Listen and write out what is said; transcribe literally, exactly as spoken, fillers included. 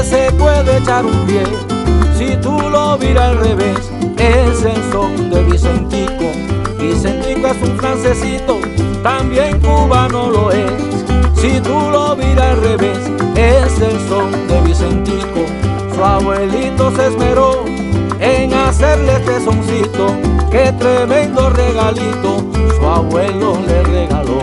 se puede echar un pie. Si tú lo miras al revés, es el son de Vicentico. Vicentico es un francesito, también cubano lo es. Si tú lo miras al revés, es el son de Vicentico. Su abuelito se esmeró en hacerle este soncito. Qué tremendo regalito su abuelo le regaló.